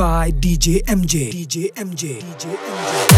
by DJ MJ. DJ MJ. DJ MJ.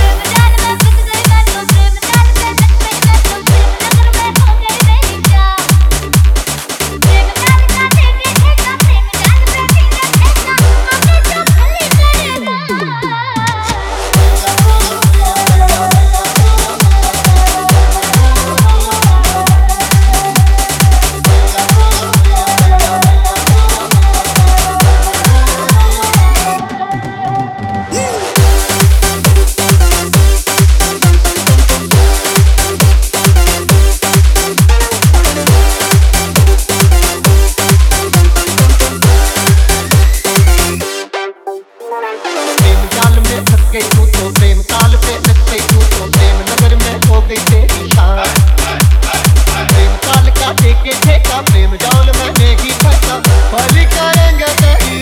प्रेम काल पे लग गई तू तो प्रेम नगर में हो गई तेरी शान। प्रेम काल का देके ठेका प्रेम जाल में नहीं फंसा भली करेंगे तेरी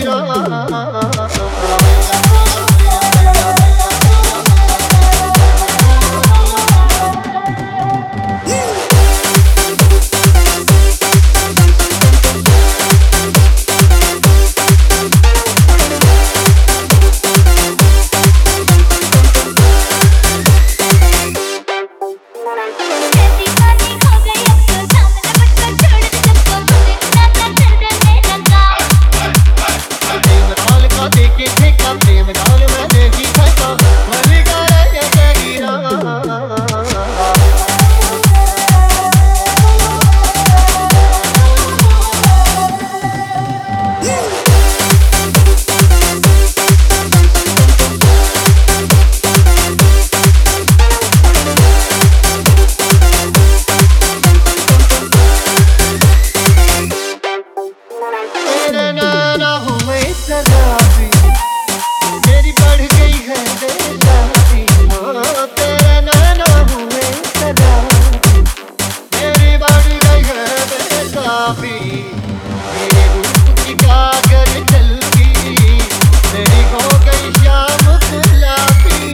मेरी बढ़ गई है बेताबी, तेरे नैना हुए शराबी, मेरी बढ़ गई है बेताबी, मेरे रूप की कागर चलती, मेरी हो गई शाम गुलाबी।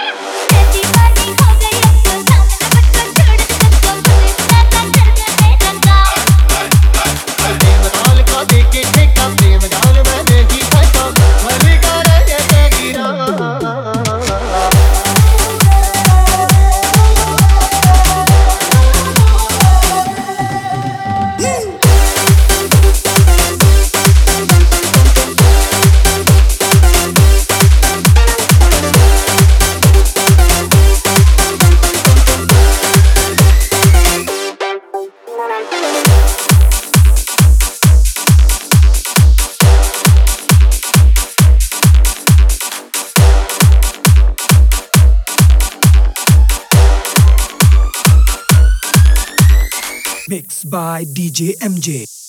प्रेम काल का देके ठेका प्रेम जाल में नहीं फंसा भली करेंगे तेरी Mixed by DJ MJ.